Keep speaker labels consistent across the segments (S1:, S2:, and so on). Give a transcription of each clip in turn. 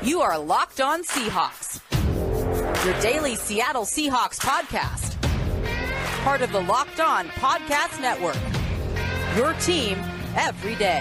S1: You are Locked On Seahawks, your daily Seattle Seahawks podcast. Part of the Locked On Podcast Network, your team every day.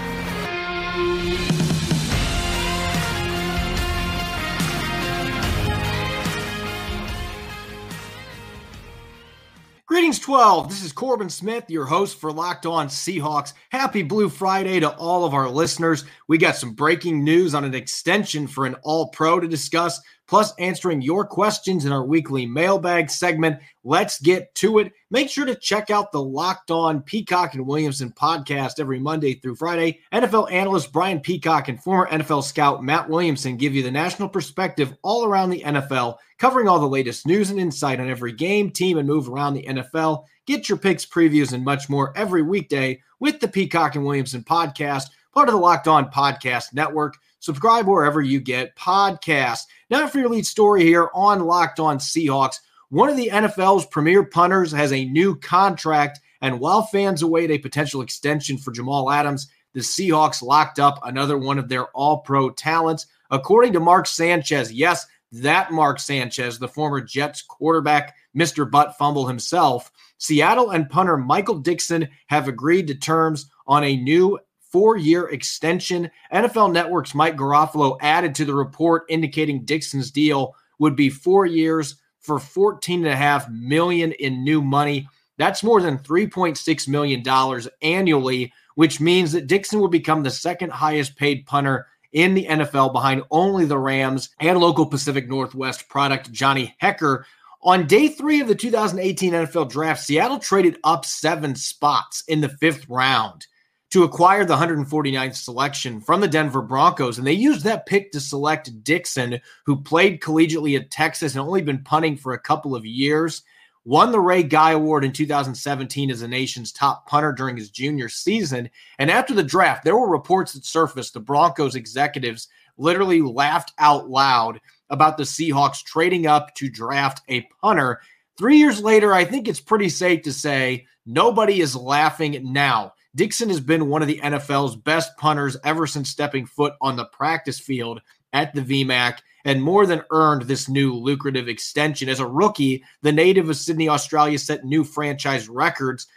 S2: Greetings, 12. This is Corbin Smith, your host for Locked On Seahawks. Happy Blue Friday to all of our listeners. We got some breaking news on an extension for an All-Pro to discuss, plus answering your questions in our weekly mailbag segment. Let's get to it. Make sure to check out the Locked On Peacock and Williamson podcast every Monday through Friday. NFL analyst Brian Peacock and former NFL scout Matt Williamson give you the national perspective all around the NFL, covering all the latest news and insight on every game, team, and move around the NFL. Get your picks, previews, and much more every weekday with the Peacock and Williamson podcast, part of the Locked On Podcast Network. Subscribe wherever you get podcasts. Now for your lead story here on Locked On Seahawks. One of the NFL's premier punters has a new contract, and while fans await a potential extension for Jamal Adams, the Seahawks locked up another one of their all-pro talents. According to Mark Sanchez, yes, that Mark Sanchez, the former Jets quarterback, Mr. Butt Fumble himself, Seattle and punter Michael Dickson have agreed to terms on a new 4-year extension. NFL Network's Mike Garofalo added to the report indicating Dickson's deal would be 4 years for $14.5 million in new money. That's more than $3.6 million annually, which means that Dickson will become the second highest paid punter in the NFL behind only the Rams and local Pacific Northwest product Johnny Hekker. On day 3 of the 2018 NFL Draft, Seattle traded up 7 spots in the 5th round to acquire the 149th selection from the Denver Broncos, and they used that pick to select Dickson, who played collegiately at Texas and only been punting for a couple of years, won the Ray Guy Award in 2017 as the nation's top punter during his junior season. And after the draft, there were reports that surfaced the Broncos executives literally laughed out loud about the Seahawks trading up to draft a punter. 3 years later, I think it's pretty safe to say nobody is laughing now. Dickson has been one of the NFL's best punters ever since stepping foot on the practice field at the VMAC, and more than earned this new lucrative extension. As a rookie, the native of Sydney, Australia set new franchise records,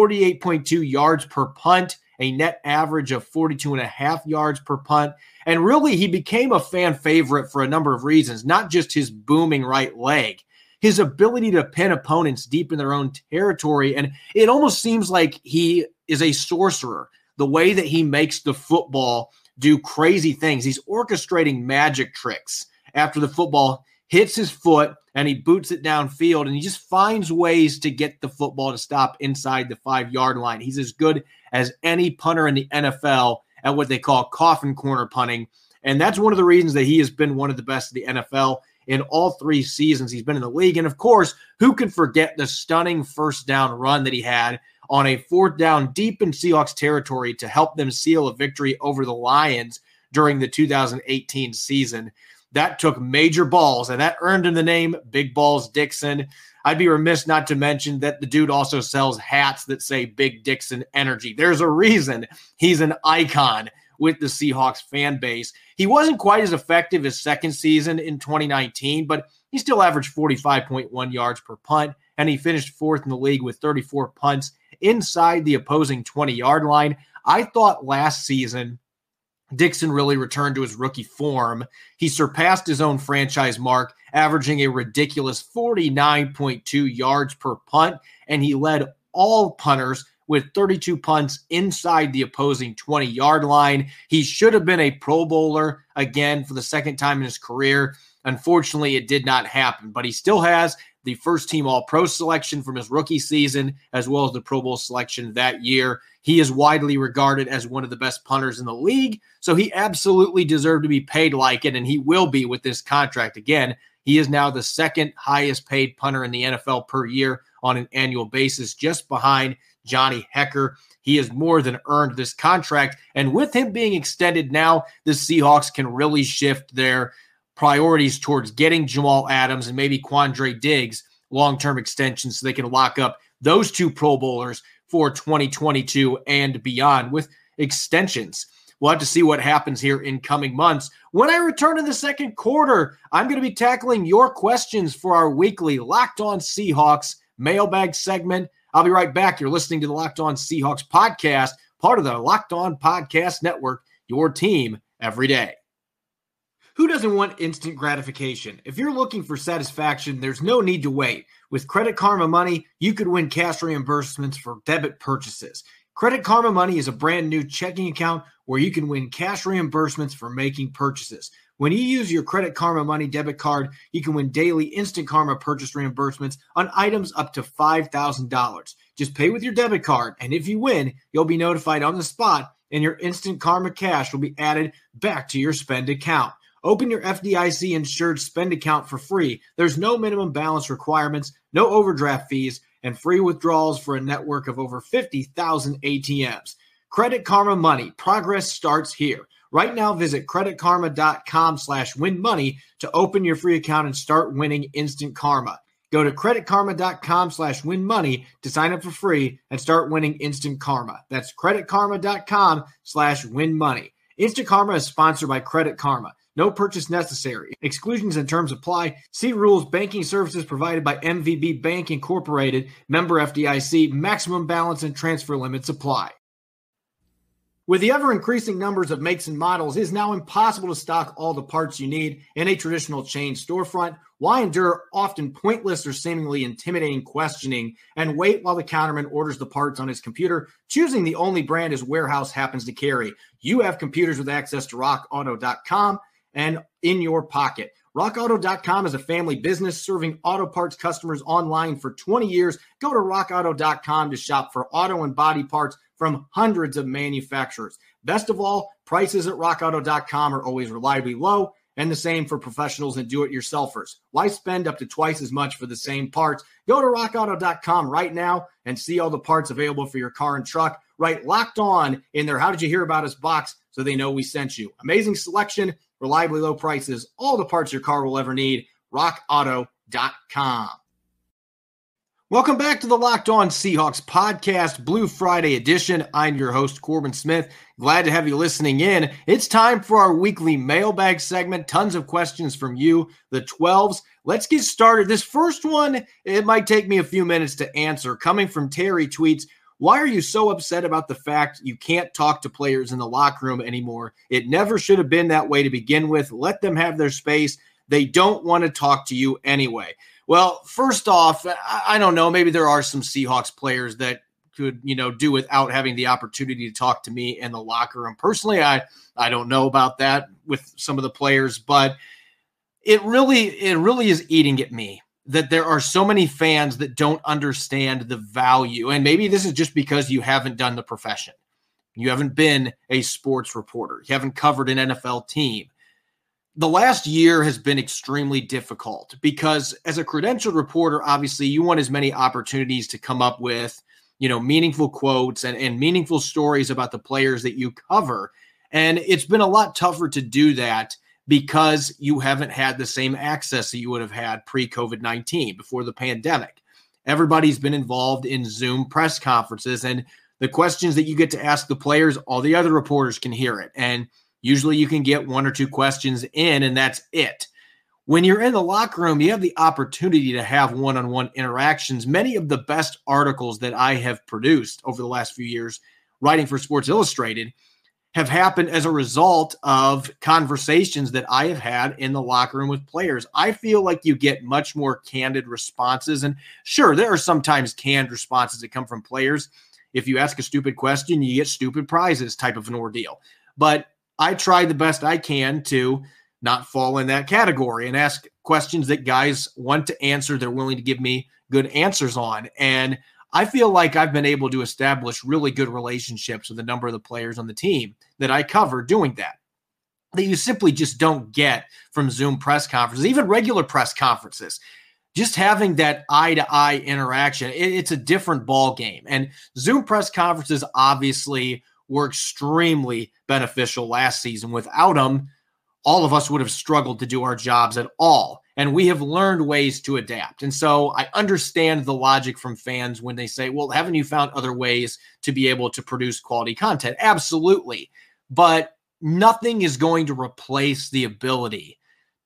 S2: 48.2 yards per punt, a net average of 42.5 yards per punt. And really, he became a fan favorite for a number of reasons, not just his booming right leg, his ability to pin opponents deep in their own territory. And it almost seems like he is a sorcerer, the way that he makes the football do crazy things. He's orchestrating magic tricks after the football hits his foot and he boots it downfield, and he just finds ways to get the football to stop inside the 5-yard line. He's as good as any punter in the NFL at what they call coffin corner punting, and that's one of the reasons that he has been one of the best of the NFL in all 3 seasons he's been in the league. And of course, who could forget the stunning first down run that he had on a 4th down deep in Seahawks territory to help them seal a victory over the Lions during the 2018 season. That took major balls, and that earned him the name Big Balls Dickson. I'd be remiss not to mention that the dude also sells hats that say Big Dickson Energy. There's a reason he's an icon with the Seahawks fan base. He wasn't quite as effective his second season in 2019, but he still averaged 45.1 yards per punt, and he finished 4th in the league with 34 punts inside the opposing 20-yard line. I thought last season Dickson really returned to his rookie form. He surpassed his own franchise mark, averaging a ridiculous 49.2 yards per punt, and he led all punters with 32 punts inside the opposing 20-yard line. He should have been a Pro Bowler again for the second time in his career. Unfortunately, it did not happen, but he still has the first-team All-Pro selection from his rookie season, as well as the Pro Bowl selection that year. He is widely regarded as one of the best punters in the league, so he absolutely deserved to be paid like it, and he will be with this contract. Again, he is now the second highest-paid punter in the NFL per year on an annual basis, just behind Johnny Hekker. He has more than earned this contract, and with him being extended now, the Seahawks can really shift their priorities towards getting Jamal Adams and maybe Quandre Diggs long-term extensions so they can lock up those 2 Pro Bowlers for 2022 and beyond with extensions. we'll have to see what happens here in coming months. When I return in the second quarter, I'm going to be tackling your questions for our weekly Locked On Seahawks mailbag segment. I'll be right back. You're listening to the Locked On Seahawks podcast, part of the Locked On Podcast Network, your team every day. Who doesn't want instant gratification? If you're looking for satisfaction, there's no need to wait. With Credit Karma Money, you could win cash reimbursements for debit purchases. Credit Karma Money is a brand new checking account where you can win cash reimbursements for making purchases. When you use your Credit Karma Money debit card, you can win daily Instant Karma purchase reimbursements on items up to $5,000. Just pay with your debit card, and if you win, you'll be notified on the spot, and your Instant Karma cash will be added back to your spend account. Open your FDIC-insured spend account for free. There's no minimum balance requirements, no overdraft fees, and free withdrawals for a network of over 50,000 ATMs. Credit Karma Money. Progress starts here. Right now, visit creditkarma.com/winmoney to open your free account and start winning instant karma. Go to creditkarma.com/winmoney to sign up for free and start winning instant karma. That's creditkarma.com/winmoney. Instant Karma is sponsored by Credit Karma. No purchase necessary. Exclusions and terms apply. See rules. Banking services provided by MVB Bank Incorporated. Member FDIC. Maximum balance and transfer limits apply. With the ever-increasing numbers of makes and models, it is now impossible to stock all the parts you need in a traditional chain storefront. Why endure often pointless or seemingly intimidating questioning and wait while the counterman orders the parts on his computer, choosing the only brand his warehouse happens to carry? You have computers with access to RockAuto.com and in your pocket. RockAuto.com is a family business serving auto parts customers online for 20 years. Go to RockAuto.com to shop for auto and body parts from hundreds of manufacturers. Best of all, prices at RockAuto.com are always reliably low, and the same for professionals and do-it-yourselfers. Why spend up to twice as much for the same parts? Go to RockAuto.com right now and see all the parts available for your car and truck. Write Locked On in their How Did You Hear About Us box so they know we sent you. Amazing selection, reliably low prices, all the parts your car will ever need. RockAuto.com. Welcome back to the Locked On Seahawks podcast, Blue Friday edition. I'm your host, Corbin Smith. Glad to have you listening in. It's time for our weekly mailbag segment. Tons of questions from you, the 12s. Let's get started. This first one, it might take me a few minutes to answer. Coming from Terry tweets, why are you so upset about the fact you can't talk to players in the locker room anymore? It never should have been that way to begin with. Let them have their space. They don't want to talk to you anyway. Well, first off, I don't know. Maybe there are some Seahawks players that could, do without having the opportunity to talk to me in the locker room. Personally, I don't know about that with some of the players, but it really is eating at me that there are so many fans that don't understand the value. And maybe this is just because you haven't done the profession. You haven't been a sports reporter. You haven't covered an NFL team. The last year has been extremely difficult because as a credentialed reporter, obviously you want as many opportunities to come up with, meaningful quotes and meaningful stories about the players that you cover. And it's been a lot tougher to do that because you haven't had the same access that you would have had pre-COVID-19, before the pandemic. Everybody's been involved in Zoom press conferences, and the questions that you get to ask the players, all the other reporters can hear it. And usually you can get one or two questions in, and that's it. When you're in the locker room, you have the opportunity to have one-on-one interactions. Many of the best articles that I have produced over the last few years, writing for Sports Illustrated, have happened as a result of conversations that I have had in the locker room with players. I feel like you get much more candid responses. And sure, there are sometimes canned responses that come from players. If you ask a stupid question, you get stupid prizes type of an ordeal. But I try the best I can to not fall in that category and ask questions that guys want to answer. They're willing to give me good answers on. And I feel like I've been able to establish really good relationships with a number of the players on the team that I cover doing that you simply just don't get from Zoom press conferences, even regular press conferences. Just having that eye-to-eye interaction, it's a different ball game. And Zoom press conferences obviously were extremely beneficial last season. Without them, all of us would have struggled to do our jobs at all. And we have learned ways to adapt. And so I understand the logic from fans when they say, well, haven't you found other ways to be able to produce quality content? Absolutely. But nothing is going to replace the ability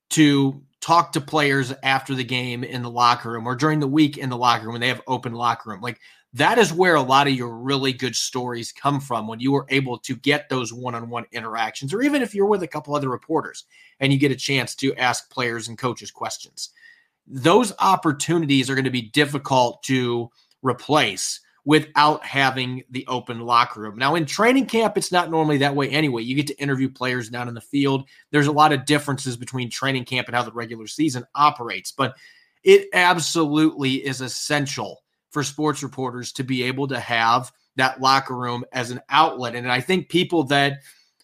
S2: to talk to players after the game in the locker room or during the week in the locker room when they have open locker room. Like, that is where a lot of your really good stories come from, when you were able to get those one-on-one interactions, or even if you're with a couple other reporters and you get a chance to ask players and coaches questions. Those opportunities are going to be difficult to replace without having the open locker room. Now, in training camp, it's not normally that way anyway. You get to interview players down in the field. There's a lot of differences between training camp and how the regular season operates, but it absolutely is essential for sports reporters to be able to have that locker room as an outlet. And I think people that,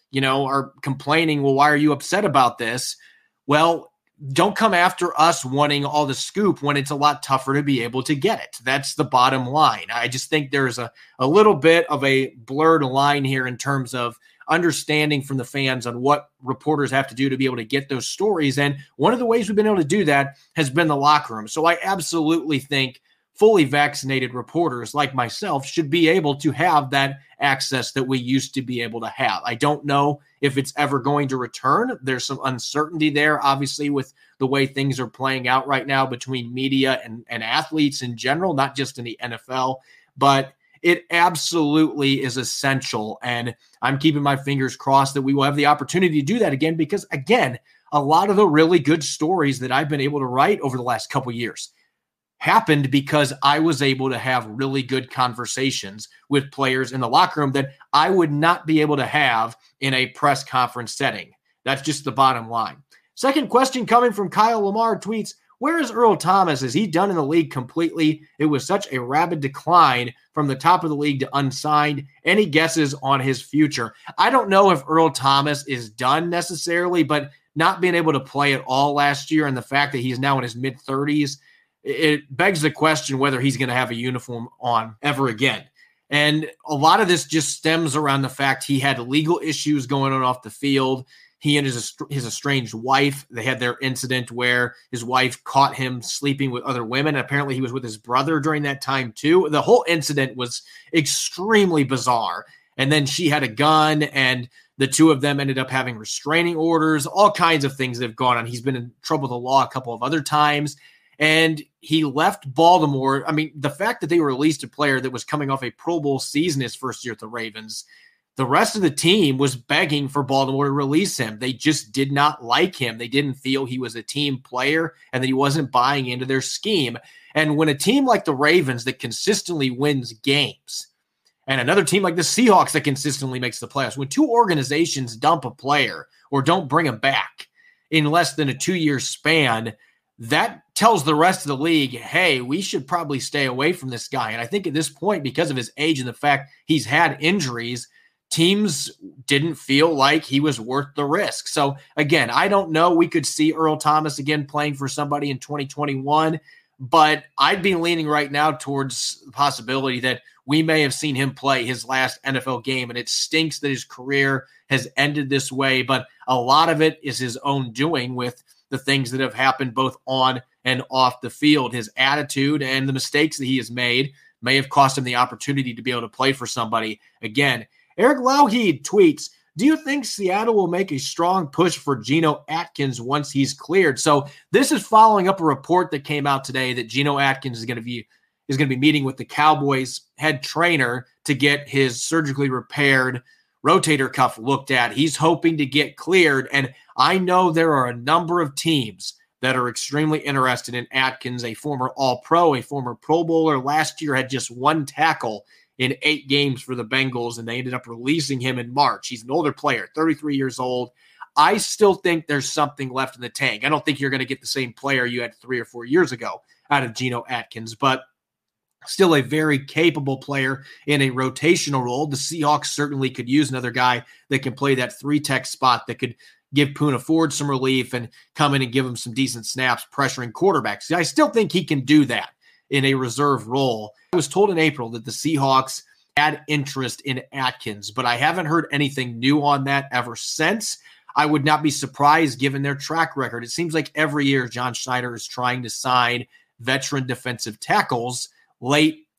S2: are complaining, well, why are you upset about this? Well, don't come after us wanting all the scoop when it's a lot tougher to be able to get it. That's the bottom line. I just think there's a little bit of a blurred line here in terms of understanding from the fans on what reporters have to do to be able to get those stories. And one of the ways we've been able to do that has been the locker room. So I absolutely think fully vaccinated reporters like myself should be able to have that access that we used to be able to have. I don't know if it's ever going to return. There's some uncertainty there, obviously, with the way things are playing out right now between media and athletes in general, not just in the NFL, but it absolutely is essential. And I'm keeping my fingers crossed that we will have the opportunity to do that again, because, again, a lot of the really good stories that I've been able to write over the last couple of years happened because I was able to have really good conversations with players in the locker room that I would not be able to have in a press conference setting. That's just the bottom line. Second question coming from Kyle Lamar tweets, where is Earl Thomas? Is he done in the league completely? It was such a rapid decline from the top of the league to unsigned. Any guesses on his future? I don't know if Earl Thomas is done necessarily, but not being able to play at all last year and the fact that he's now in his mid-30s, it begs the question whether he's going to have a uniform on ever again. And a lot of this just stems around the fact he had legal issues going on off the field. He and his estranged wife, they had their incident where his wife caught him sleeping with other women. Apparently he was with his brother during that time too. The whole incident was extremely bizarre. And then she had a gun, and the two of them ended up having restraining orders, all kinds of things that have gone on. He's been in trouble with the law a couple of other times. And he left Baltimore. I mean, the fact that they released a player that was coming off a Pro Bowl season his first year at the Ravens, the rest of the team was begging for Baltimore to release him. They just did not like him. They didn't feel he was a team player and that he wasn't buying into their scheme. And when a team like the Ravens that consistently wins games and another team like the Seahawks that consistently makes the playoffs, when two organizations dump a player or don't bring him back in less than a 2-year span, that tells the rest of the league, hey, we should probably stay away from this guy. And I think at this point, because of his age and the fact he's had injuries, teams didn't feel like he was worth the risk. So again, I don't know. We could see Earl Thomas again playing for somebody in 2021, but I'd be leaning right now towards the possibility that we may have seen him play his last NFL game. And it stinks that his career has ended this way, but a lot of it is his own doing with the things that have happened both on and off the field. His attitude and the mistakes that he has made may have cost him the opportunity to be able to play for somebody again. Eric Lauheed tweets, do you think Seattle will make a strong push for Geno Atkins once he's cleared? So this is following up a report that came out today that Geno Atkins is going to be meeting with the Cowboys head trainer to get his surgically repaired rotator cuff looked at. He's hoping to get cleared. And I know there are a number of teams that are extremely interested in Atkins, a former All-Pro, a former Pro Bowler. Last year had just one tackle in 8 games for the Bengals, and they ended up releasing him in March. He's an older player, 33 years old. I still think there's something left in the tank. I don't think you're going to get the same player you had 3 or 4 years ago out of Geno Atkins, but still a very capable player in a rotational role. The Seahawks certainly could use another guy that can play that 3-tech spot that could give Poona Ford some relief and come in and give him some decent snaps, pressuring quarterbacks. I still think he can do that in a reserve role. I was told in April that the Seahawks had interest in Atkins, but I haven't heard anything new on that ever since. I would not be surprised given their track record. It seems like every year John Schneider is trying to sign veteran defensive tackles late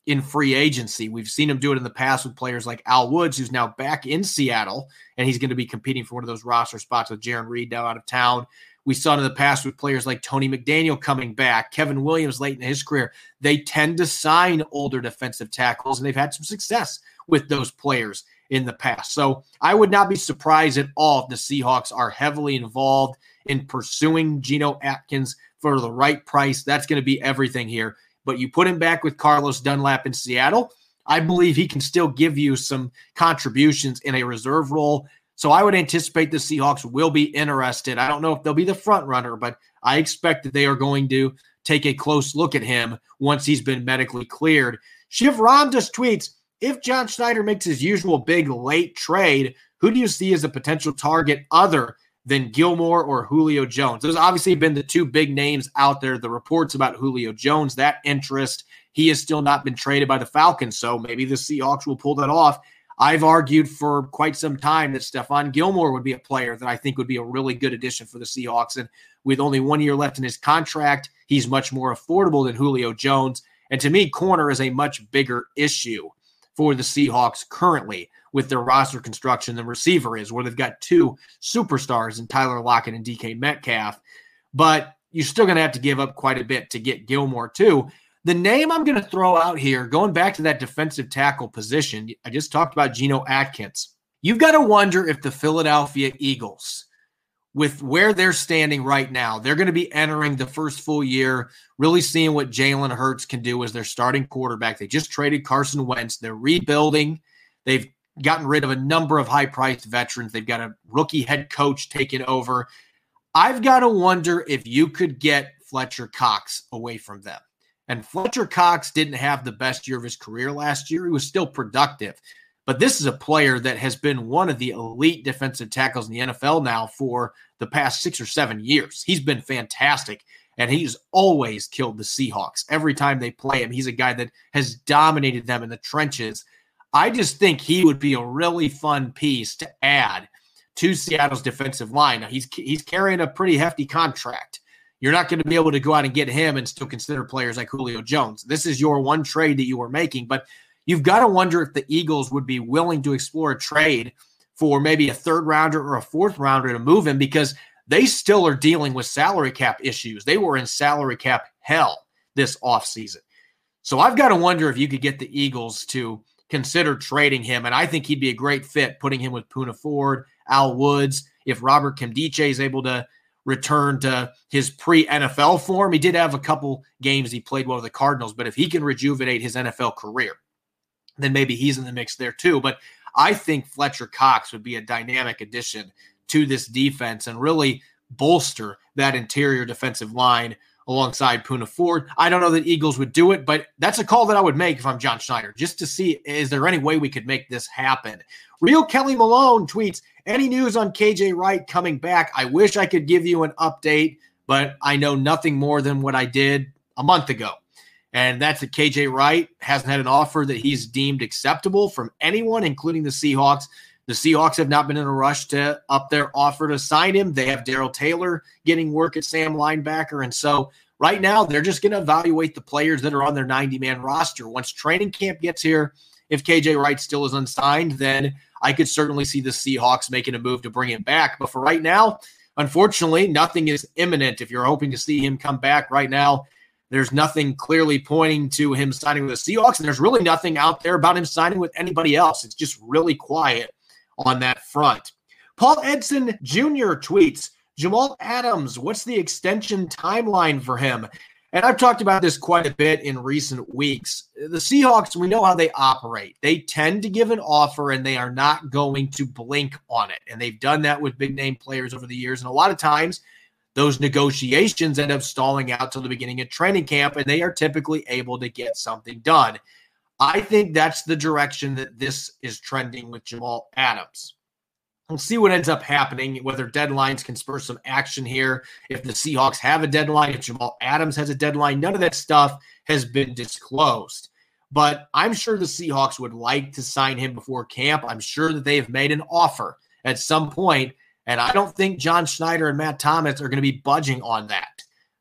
S2: in free agency. We've seen him do it in the past with players like Al Woods, who's now back in Seattle, and he's going to be competing for one of those roster spots with Jaron Reed now out of town. We saw it in the past with players like Tony McDaniel coming back, Kevin Williams late in his career. They tend to sign older defensive tackles, and they've had some success with those players in the past. So I would not be surprised at all if the Seahawks are heavily involved in pursuing Geno Atkins for the right price. That's going to be everything here. But you put him back with Carlos Dunlap in Seattle, I believe he can still give you some contributions in a reserve role. So I would anticipate the Seahawks will be interested. I don't know if they'll be the front runner, but I expect that they are going to take a close look at him once he's been medically cleared. Shiv Ram just tweets, if John Schneider makes his usual big late trade, who do you see as a potential target other than Gilmore or Julio Jones? There's obviously been the two big names out there, the reports about Julio Jones, that interest. He has still not been traded by the Falcons, so maybe the Seahawks will pull that off. I've argued for quite some time that Stephon Gilmore would be a player that I think would be a really good addition for the Seahawks. And with only 1 year left in his contract, he's much more affordable than Julio Jones. And to me, corner is a much bigger issue for the Seahawks currently with their roster construction than receiver is, where they've got two superstars in Tyler Lockett and DK Metcalf. But you're still going to have to give up quite a bit to get Gilmore too. The name I'm going to throw out here, going back to that defensive tackle position, I just talked about Geno Atkins. You've got to wonder if the Philadelphia Eagles, with where they're standing right now, they're going to be entering the first full year, really seeing what Jalen Hurts can do as their starting quarterback. They just traded Carson Wentz. They're rebuilding. They've gotten rid of a number of high-priced veterans. They've got a rookie head coach taking over. I've got to wonder if you could get Fletcher Cox away from them. And Fletcher Cox didn't have the best year of his career last year. He was still productive. But this is a player that has been one of the elite defensive tackles in the NFL now for the past 6 or 7 years. He's been fantastic, and he's always killed the Seahawks. Every time they play him, he's a guy that has dominated them in the trenches. I just think he would be a really fun piece to add to Seattle's defensive line. Now, he's carrying a pretty hefty contract. You're not going to be able to go out and get him and still consider players like Julio Jones. This is your one trade that you were making, but you've got to wonder if the Eagles would be willing to explore a trade for maybe a third rounder or a fourth rounder to move him, because they still are dealing with salary cap issues. They were in salary cap hell this offseason. So I've got to wonder if you could get the Eagles to consider trading him, and I think he'd be a great fit, putting him with Poona Ford, Al Woods. If Robert Nkemdiche is able to return to his pre-NFL form, he did have a couple games he played well with the Cardinals, but if he can rejuvenate his NFL career, then maybe he's in the mix there too. But I think Fletcher Cox would be a dynamic addition to this defense and really bolster that interior defensive line alongside Poona Ford. I don't know that Eagles would do it, but that's a call that I would make if I'm John Schneider, just to see, is there any way we could make this happen? Real Kelly Malone tweets, any news on KJ Wright coming back? I wish I could give you an update, but I know nothing more than what I did a month ago. And that's that KJ Wright hasn't had an offer that he's deemed acceptable from anyone, including the Seahawks. The Seahawks have not been in a rush to up their offer to sign him. They have Darrell Taylor getting work at Sam linebacker. And so right now they're just going to evaluate the players that are on their 90-man roster. Once training camp gets here, if KJ Wright still is unsigned, then I could certainly see the Seahawks making a move to bring him back. But for right now, unfortunately, nothing is imminent. If you're hoping to see him come back right now, there's nothing clearly pointing to him signing with the Seahawks, and there's really nothing out there about him signing with anybody else. It's just really quiet on that front. Paul Edson Jr. tweets, Jamal Adams, what's the extension timeline for him? And I've talked about this quite a bit in recent weeks. The Seahawks, we know how they operate. They tend to give an offer, and they are not going to blink on it. And they've done that with big-name players over the years. And a lot of times, those negotiations end up stalling out till the beginning of training camp, and they are typically able to get something done. I think that's the direction that this is trending with Jamal Adams. We'll see what ends up happening, whether deadlines can spur some action here. If the Seahawks have a deadline, if Jamal Adams has a deadline, none of that stuff has been disclosed. But I'm sure the Seahawks would like to sign him before camp. I'm sure that they have made an offer at some point, and I don't think John Schneider and Matt Thomas are going to be budging on that.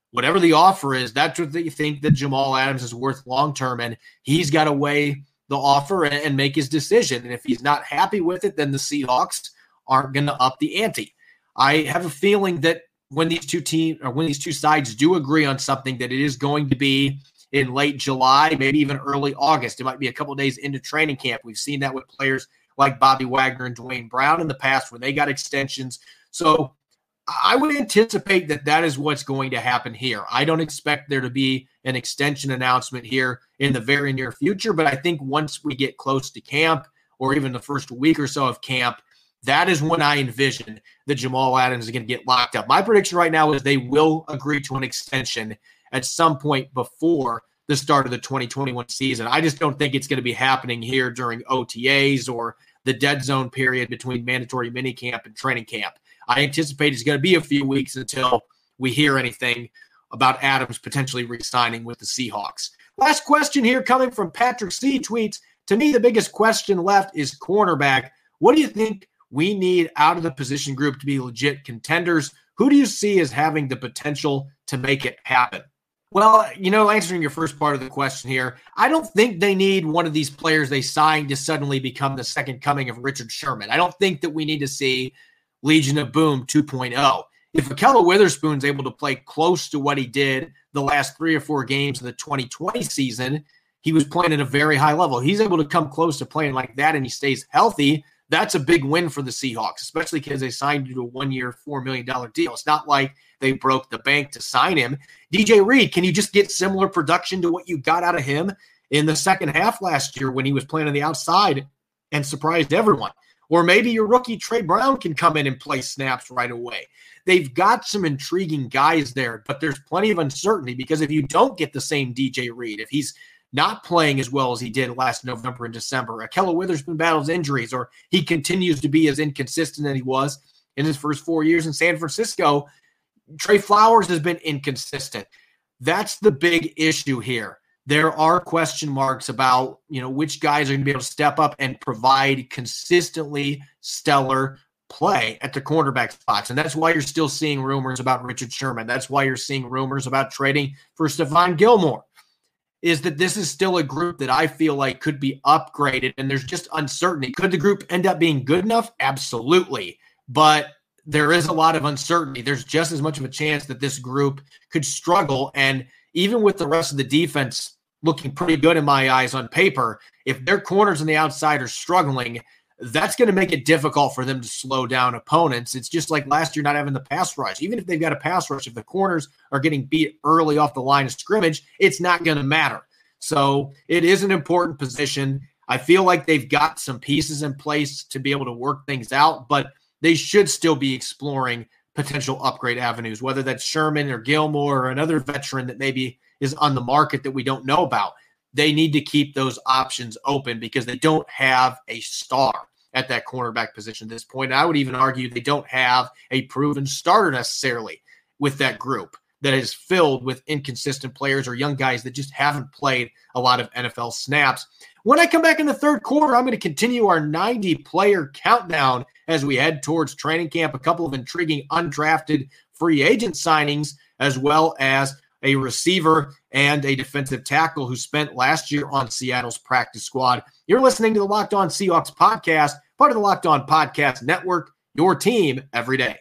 S2: whatever the offer is, that's what they think that Jamal Adams is worth long-term, and he's got to weigh the offer and make his decision. And if he's not happy with it, then the Seahawks aren't going to up the ante. I have a feeling that when these two sides do agree on something, that it is going to be in late July, maybe even early August. It might be a couple of days into training camp. We've seen that with players like Bobby Wagner and Dwayne Brown in the past when they got extensions. So I would anticipate that that is what's going to happen here. I don't expect there to be an extension announcement here in the very near future, but I think once we get close to camp or even the first week or so of camp, that is when I envision that Jamal Adams is going to get locked up. My prediction right now is they will agree to an extension at some point before the start of the 2021 season. I just don't think it's going to be happening here during OTAs or the dead zone period between mandatory minicamp and training camp. I anticipate it's going to be a few weeks until we hear anything about Adams potentially re-signing with the Seahawks. Last question here coming from Patrick C. tweets, to me, the biggest question left is cornerback. What do you think we need out of the position group to be legit contenders? Who do you see as having the potential to make it happen? Well, answering your first part of the question here, I don't think they need one of these players they signed to suddenly become the second coming of Richard Sherman. I don't think that we need to see Legion of Boom 2.0. If Ahkello Witherspoon's able to play close to what he did the last 3 or 4 games of the 2020 season, he was playing at a very high level. He's able to come close to playing like that and he stays healthy. That's a big win for the Seahawks, especially because they signed him to a 1-year, $4 million deal. It's not like they broke the bank to sign him. DJ Reed, can you just get similar production to what you got out of him in the second half last year when he was playing on the outside and surprised everyone? Or maybe your rookie Trey Brown can come in and play snaps right away. They've got some intriguing guys there, but there's plenty of uncertainty because if you don't get the same DJ Reed, if he's not playing as well as he did last November and December, Ahkello Witherspoon battles injuries, or he continues to be as inconsistent as he was in his first 4 years in San Francisco, Trey Flowers has been inconsistent. That's the big issue here. There are question marks about, which guys are going to be able to step up and provide consistently stellar play at the cornerback spots. And that's why you're still seeing rumors about Richard Sherman. That's why you're seeing rumors about trading for Stephon Gilmore, is that this is still a group that I feel like could be upgraded, and there's just uncertainty. Could the group end up being good enough? Absolutely. But there is a lot of uncertainty. There's just as much of a chance that this group could struggle. And even with the rest of the defense looking pretty good in my eyes on paper, if their corners on the outside are struggling, that's going to make it difficult for them to slow down opponents. It's just like last year not having the pass rush. Even if they've got a pass rush, if the corners are getting beat early off the line of scrimmage, it's not going to matter. So it is an important position. I feel like they've got some pieces in place to be able to work things out, but they should still be exploring potential upgrade avenues, whether that's Sherman or Gilmore or another veteran that maybe is on the market that we don't know about. They need to keep those options open because they don't have a star at that cornerback position at this point. And I would even argue they don't have a proven starter necessarily with that group that is filled with inconsistent players or young guys that just haven't played a lot of NFL snaps. When I come back in the third quarter, I'm going to continue our 90-player countdown as we head towards training camp, a couple of intriguing undrafted free agent signings, as well as a receiver and a defensive tackle who spent last year on Seattle's practice squad. You're listening to the Locked On Seahawks podcast, part of the Locked On Podcast Network, your team every day.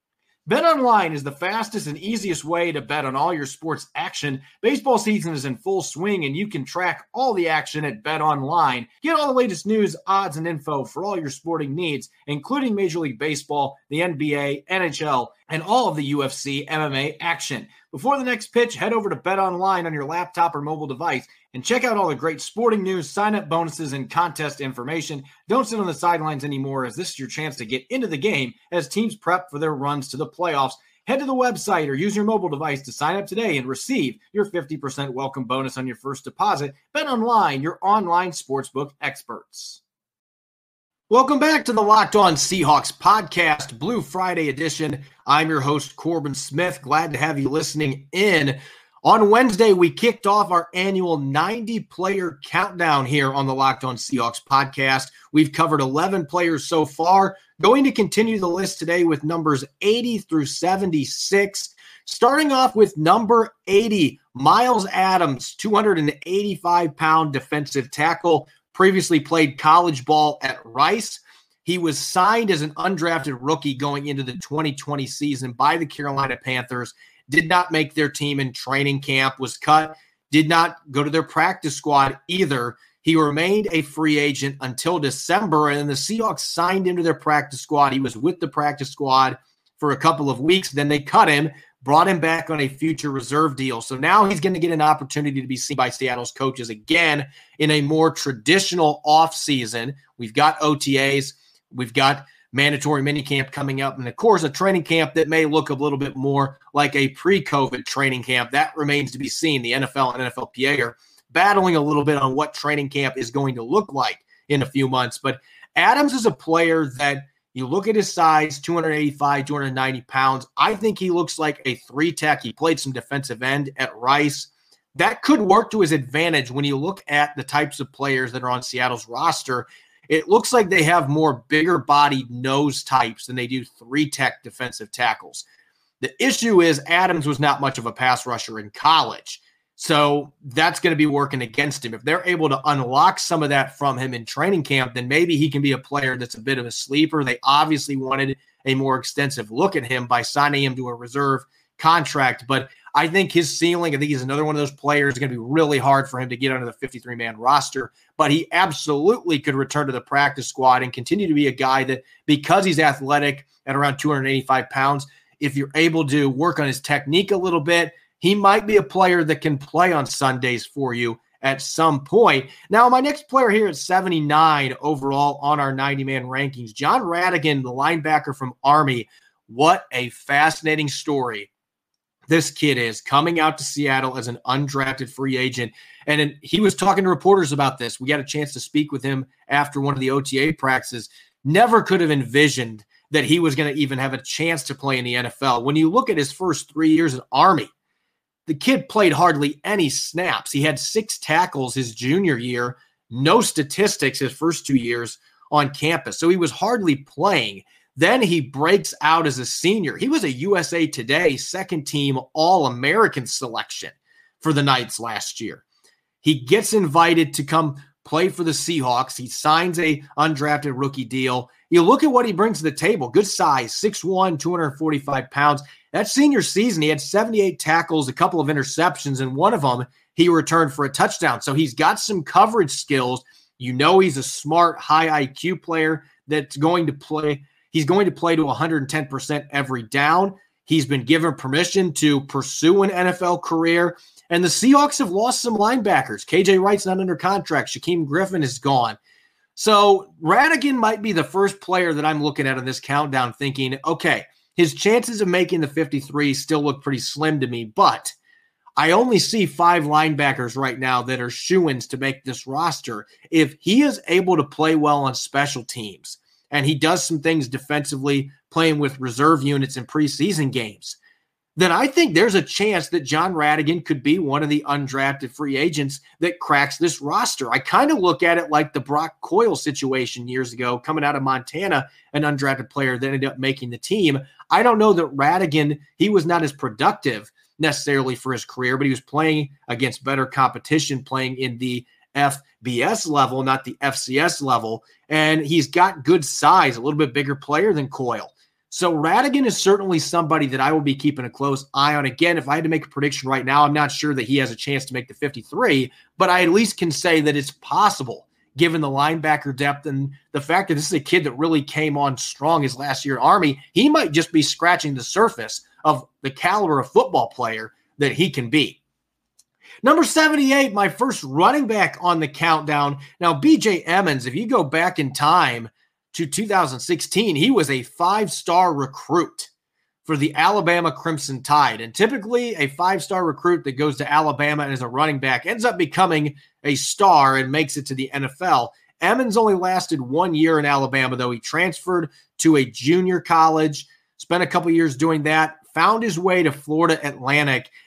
S2: BetOnline is the fastest and easiest way to bet on all your sports action. Baseball season is in full swing, and you can track all the action at BetOnline. Get all the latest news, odds, and info for all your sporting needs, including Major League Baseball, the NBA, NHL, and all of the UFC MMA action. Before the next pitch, head over to BetOnline on your laptop or mobile device and check out all the great sporting news, sign-up bonuses, and contest information. Don't sit on the sidelines anymore, as this is your chance to get into the game as teams prep for their runs to the playoffs. Head to the website or use your mobile device to sign up today and receive your 50% welcome bonus on your first deposit. BetOnline, your online sportsbook experts. Welcome back to the Locked On Seahawks podcast, Blue Friday edition. I'm your host, Corbin Smith. Glad to have you listening in On Wednesday, we kicked off our annual 90-player countdown here on the Locked On Seahawks podcast. We've covered 11 players so far. Going to continue the list today with numbers 80 through 76. Starting off with number 80, Myles Adams, 285-pound defensive tackle, previously played college ball at Rice. He was signed as an undrafted rookie going into the 2020 season by the Carolina Panthers. Did not make their team in training camp, was cut, did not go to their practice squad either. He remained a free agent until December, and then the Seahawks signed him to their practice squad. He was with the practice squad for a couple of weeks. Then they cut him, brought him back on a future reserve deal. So now he's going to get an opportunity to be seen by Seattle's coaches again in a more traditional offseason. We've got OTAs. We've got mandatory minicamp coming up, and of course, a training camp that may look a little bit more like a pre-COVID training camp. That remains to be seen. The NFL and NFLPA are battling a little bit on what training camp is going to look like in a few months. But Adams is a player that you look at his size, 285, 290 pounds. I think he looks like a three-tech. He played some defensive end at Rice. That could work to his advantage when you look at the types of players that are on Seattle's roster. It looks like they have more bigger-bodied nose types than they do three-tech defensive tackles. The issue is Adams was not much of a pass rusher in college, so that's going to be working against him. If they're able to unlock some of that from him in training camp, then maybe he can be a player that's a bit of a sleeper. They obviously wanted a more extensive look at him by signing him to a reserve contract, but I think his ceiling, I think he's another one of those players. It's going to be really hard for him to get onto the 53-man roster, but he absolutely could return to the practice squad and continue to be a guy that, because he's athletic at around 285 pounds, if you're able to work on his technique a little bit, he might be a player that can play on Sundays for you at some point. Now, my next player here at 79 overall on our 90-man rankings, Jon Rhattigan, the linebacker from Army. What a fascinating story this kid is, coming out to Seattle as an undrafted free agent. And he was talking to reporters about this. We got a chance to speak with him after one of the OTA practices. Never could have envisioned that he was going to even have a chance to play in the NFL. When you look at his first 3 years at Army, the kid played hardly any snaps. He had 6 tackles his junior year, no statistics his first 2 years on campus. So he was hardly playing. Then he breaks out as a senior. He was a USA Today second-team All-American selection for the Knights last year. He gets invited to come play for the Seahawks. He signs a undrafted rookie deal. You look at what he brings to the table. Good size, 6'1", 245 pounds. That senior season, he had 78 tackles, a couple of interceptions, and one of them he returned for a touchdown. So he's got some coverage skills. You know he's a smart, high IQ player that's going to play. He's going to play to 110% every down. He's been given permission to pursue an NFL career. And the Seahawks have lost some linebackers. KJ Wright's not under contract. Shaquem Griffin is gone. So Rhattigan might be the first player that I'm looking at in this countdown thinking, okay, his chances of making the 53 still look pretty slim to me, but I only see 5 linebackers right now that are shoo-ins to make this roster. If he is able to play well on special teams, and he does some things defensively, playing with reserve units in preseason games, then I think there's a chance that Jon Rhattigan could be one of the undrafted free agents that cracks this roster. I kind of look at it like the Brock Coyle situation years ago, coming out of Montana, an undrafted player that ended up making the team. I don't know that Rhattigan, he was not as productive necessarily for his career, but he was playing against better competition, playing in the FBS level, not the FCS level. And he's got good size, a little bit bigger player than Coyle. So Rhattigan is certainly somebody that I will be keeping a close eye on. Again, if I had to make a prediction right now, I'm not sure that he has a chance to make the 53, but I at least can say that it's possible given the linebacker depth and the fact that this is a kid that really came on strong his last year at Army. He might just be scratching the surface of the caliber of football player that he can be. Number 78, my first running back on the countdown. Now, B.J. Emmons, if you go back in time to 2016, he was a 5-star recruit for the Alabama Crimson Tide. And typically a 5-star recruit that goes to Alabama and is a running back ends up becoming a star and makes it to the NFL. Emmons only lasted 1 year in Alabama, though. He transferred to a junior college, spent a couple years doing that, found his way to Florida Atlantic.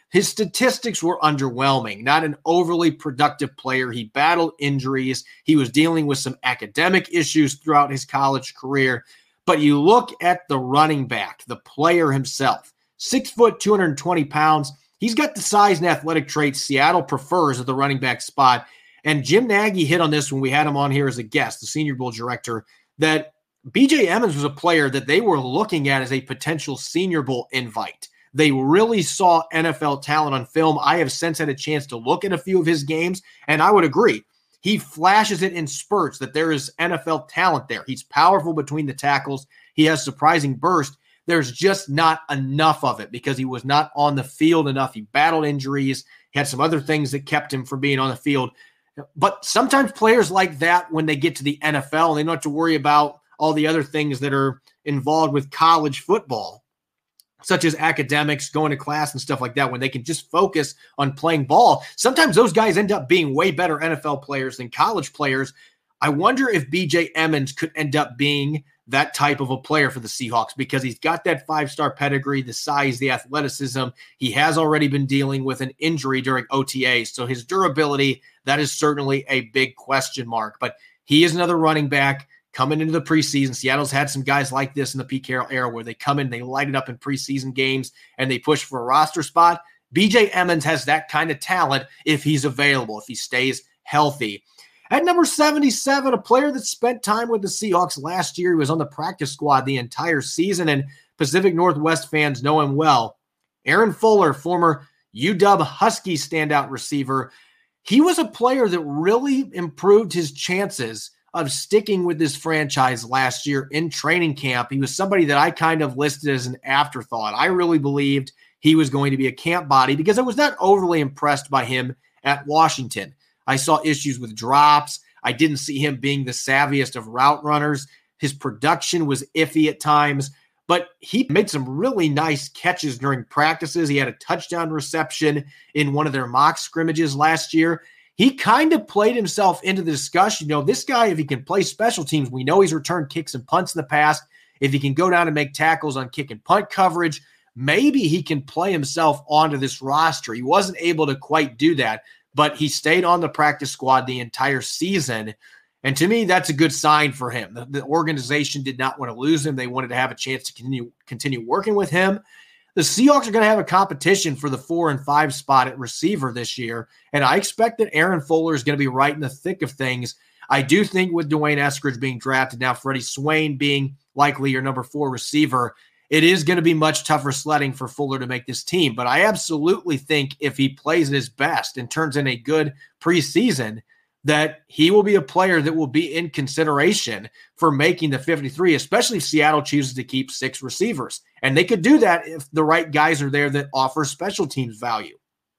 S2: his statistics were underwhelming. Not an overly productive player. He battled injuries. He was dealing with some academic issues throughout his college career. But you look at the running back, the player himself, 6 foot, 220 pounds. He's got the size and athletic traits Seattle prefers at the running back spot. And Jim Nagy hit on this when we had him on here as a guest, the Senior Bowl director, that B.J. Emmons was a player that they were looking at as a potential Senior Bowl invite. They really saw NFL talent on film. I have since had a chance to look at a few of his games, and I would agree. He flashes it in spurts that there is NFL talent there. He's powerful between the tackles. He has surprising burst. There's just not enough of it because he was not on the field enough. He battled injuries. He had some other things that kept him from being on the field. But sometimes players like that, when they get to the NFL, they don't have to worry about all the other things that are involved with college football, such as academics, going to class and stuff like that, when they can just focus on playing ball. Sometimes those guys end up being way better NFL players than college players. I wonder if B.J. Emmons could end up being that type of a player for the Seahawks because he's got that 5-star pedigree, the size, the athleticism. He has already been dealing with an injury during OTA, so his durability, that is certainly a big question mark. But he is another running back coming into the preseason. Seattle's had some guys like this in the Pete Carroll era where they come in, they light it up in preseason games, and they push for a roster spot. B.J. Emmons has that kind of talent if he's available, if he stays healthy. At number 77, a player that spent time with the Seahawks last year. He was on the practice squad the entire season, and Pacific Northwest fans know him well. Aaron Fuller, former UW Huskies standout receiver. He was a player that really improved his chances of sticking with this franchise last year in training camp. He was somebody that I kind of listed as an afterthought. I really believed he was going to be a camp body because I was not overly impressed by him at Washington. I saw issues with drops. I didn't see him being the savviest of route runners. His production was iffy at times, but he made some really nice catches during practices. He had a touchdown reception in one of their mock scrimmages last year. He kind of played himself into the discussion. You know, this guy, if he can play special teams, we know he's returned kicks and punts in the past. If he can go down and make tackles on kick and punt coverage, maybe he can play himself onto this roster. He wasn't able to quite do that, but he stayed on the practice squad the entire season. And to me, that's a good sign for him. The organization did not want to lose him. They wanted to have a chance to continue working with him. The Seahawks are going to have a competition for the 4 and 5 spot at receiver this year, and I expect that Aaron Fuller is going to be right in the thick of things. I do think with Dwayne Eskridge being drafted, now Freddie Swain being likely your number 4 receiver, it is going to be much tougher sledding for Fuller to make this team. But I absolutely think if he plays at his best and turns in a good preseason, that he will be a player that will be in consideration for making the 53, especially if Seattle chooses to keep 6 receivers. And they could do that if the right guys are there that offer special teams value.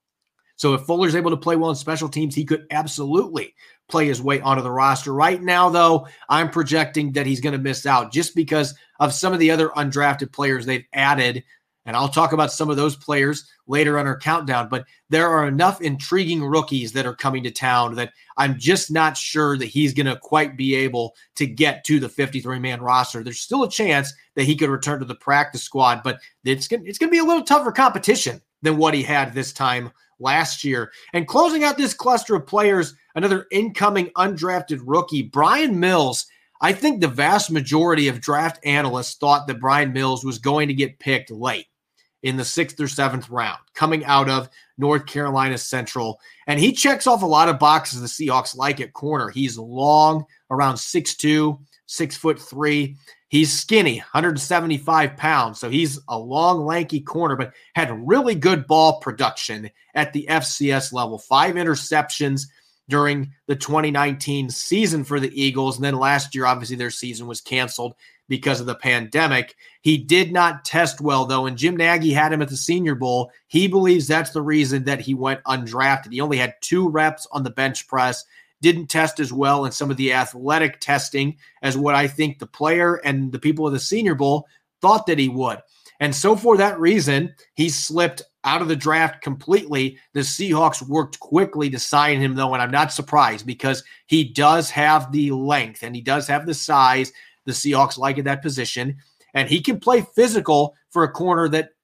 S2: So if Fuller's able to play well in special teams, he could absolutely play his way onto the roster. Right now, though, I'm projecting that he's going to miss out just because of some of the other undrafted players they've added. And I'll talk about some of those players later on our countdown, but there are enough intriguing rookies that are coming to town that I'm just not sure that he's going to quite be able to get to the 53-man roster. There's still a chance that he could return to the practice squad, but it's going to be a little tougher competition than what he had this time last year. And closing out this cluster of players, another incoming undrafted rookie, Brian Mills. I think the vast majority of draft analysts thought that Brian Mills was going to get picked late in the 6th or 7th round, coming out of North Carolina Central. And he checks off a lot of boxes the Seahawks like at corner. He's long, around 6'2", 6'3". He's skinny, 175 pounds. So he's a long, lanky corner, but had really good ball production at the FCS level. 5 interceptions during the 2019 season for the Eagles. And then last year, obviously, their season was canceled because of the pandemic. He did not test well, though, and Jim Nagy had him at the Senior Bowl. He believes that's the reason that he went undrafted. He only had 2 reps on the bench press, didn't test as well in some of the athletic testing as what I think the player and the people of the Senior Bowl thought that he would. And so for that reason, he slipped out of the draft completely. The Seahawks worked quickly to sign him, though, and I'm not surprised because he does have the length and he does have the size the Seahawks like at that position, and he can play physical for a corner that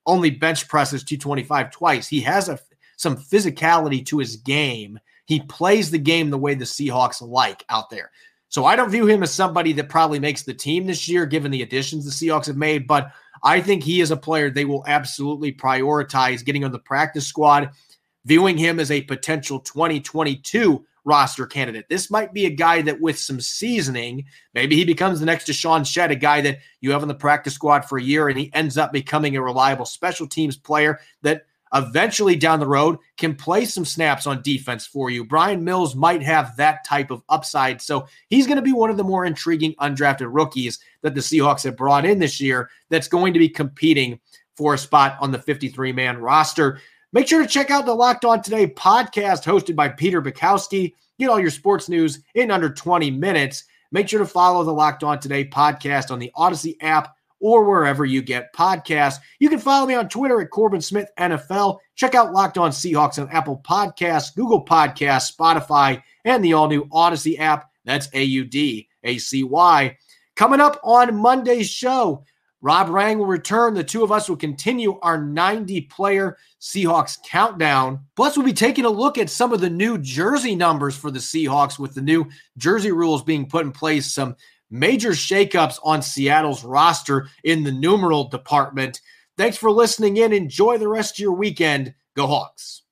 S2: only bench presses 225 twice. He has some physicality to his game. He plays the game the way the Seahawks like out there. So I don't view him as somebody that probably makes the team this year, given the additions the Seahawks have made, but I think he is a player they will absolutely prioritize getting on the practice squad, viewing him as a potential 2022 roster candidate. This might be a guy that with some seasoning, maybe he becomes the next Deshaun Shedd, a guy that you have on the practice squad for a year and he ends up becoming a reliable special teams player that eventually down the road can play some snaps on defense for you. Brian Mills might have that type of upside. So he's going to be one of the more intriguing undrafted rookies that the Seahawks have brought in this year that's going to be competing for a spot on the 53-man roster. Make sure to check out the Locked On Today podcast hosted by Peter Bukowski. Get all your sports news in under 20 minutes. Make sure to follow the Locked On Today podcast on the Odyssey app or wherever you get podcasts. You can follow me on Twitter at Corbin Smith NFL. Check out Locked On Seahawks on Apple Podcasts, Google Podcasts, Spotify, and the all-new Odyssey app. That's AUDACY. Coming up on Monday's show, Rob Rang will return. The two of us will continue our 90-player Seahawks countdown. Plus, we'll be taking a look at some of the new jersey numbers for the Seahawks with the new jersey rules being put in place, some major shakeups on Seattle's roster in the numeral department. Thanks for listening in. Enjoy the rest of your weekend. Go Hawks.